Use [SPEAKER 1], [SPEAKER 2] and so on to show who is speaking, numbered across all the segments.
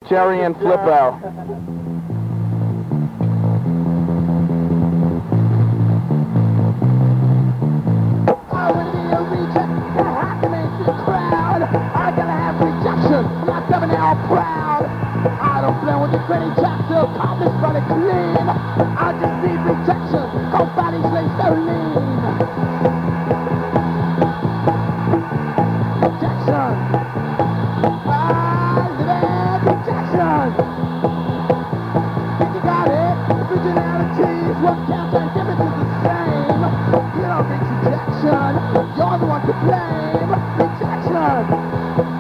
[SPEAKER 1] Cherry and Flippo.
[SPEAKER 2] I wanna be a reject, gotta have to make the crowd. I gotta have rejection, not coming out proud. I don't blend with the gritty chapter, call this body clean. I just need rejection, cold bodies lay so lean. Rejection. I live rejection. Think you got it? Originalities, what counts and difference is the same. You don't think rejection, you're the one to blame. Rejection.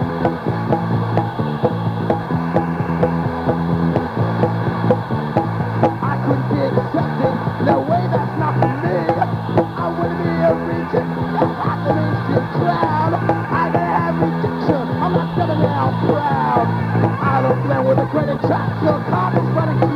[SPEAKER 2] I couldn't be accepted, no way, that's not for me. I wanna be a reject, that has to mainstream crowd. I gotta have rejection, I'm not coming out proud. I don't blend with a credit track, so comments running